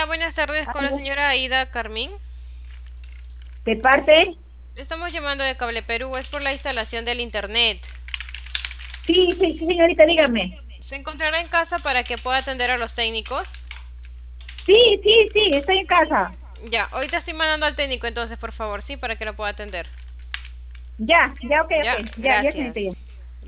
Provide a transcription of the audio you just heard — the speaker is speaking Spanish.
Hola, buenas tardes con la Aló. señora Aida Carmín. ¿De parte? Estamos llamando de Cable Perú, es por la instalación del internet. Sí, sí, sí, señorita, dígame. ¿Se encontrará en casa para que pueda atender a los técnicos? Sí, sí, sí, estoy en casa. Ya, ahorita estoy mandando al técnico entonces, por favor, sí, para que lo pueda atender. Ya, ya, ok, Ya, ok. Ya, ya, señorita, gracias. ya.